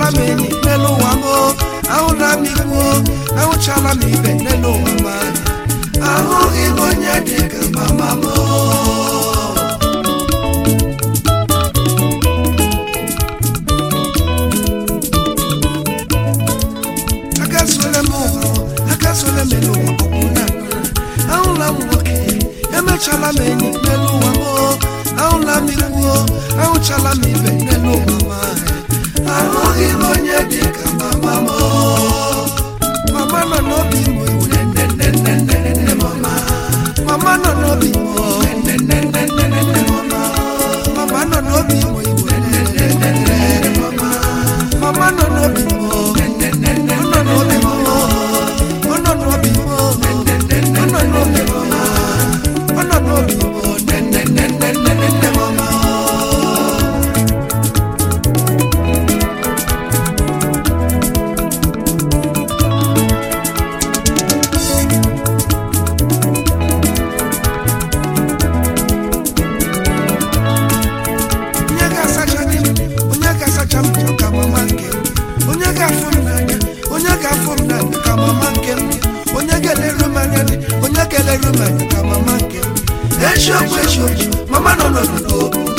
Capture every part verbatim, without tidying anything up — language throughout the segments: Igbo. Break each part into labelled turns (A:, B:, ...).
A: chala meni nelo wamo au na miwo au chala mibe nelo wama au ibonya deka mama mo akasole mo akasole melo wamo au la woke eme chala meni nelo wamo au la miwo au chala mibe nelo wama au ibonya deka mama mo mama no no bi mo mama mama no no bi mo mama mama no no bi mo mama mama no no bi mo no no bi mo no no bi mo no no bi mo no no bi mo mama mama no no no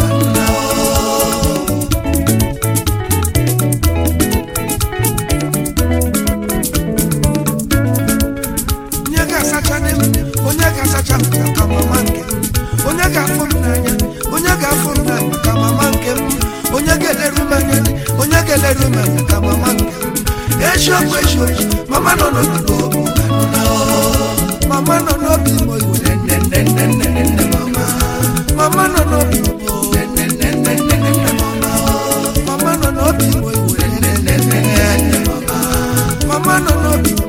A: nyaga sachane onyaga sachane kama manke onyaga fomnanya onyaga fomnanya kama manke onyaga le rumanya onyaga le rumanya kama manke esho kwesho mama no no no mama no no bi mo mama no no bi mo mama no no bi mo mama no no bi mo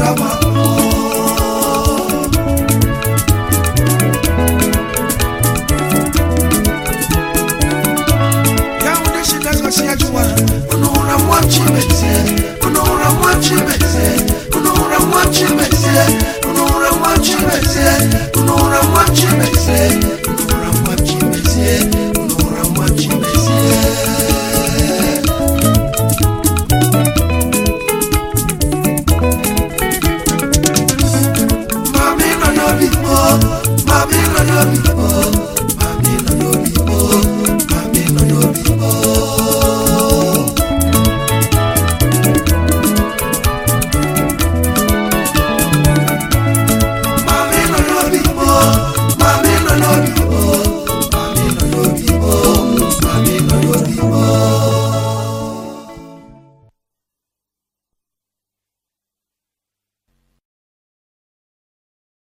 A: kama ya unde shida kasi ya jua unura mwachi meze unura mwachi meze unura mwachi meze unura mwachi meze unura mwachi meze unura mwachi meze unura mwachi meze Mami no no bipo, mami no no bipo.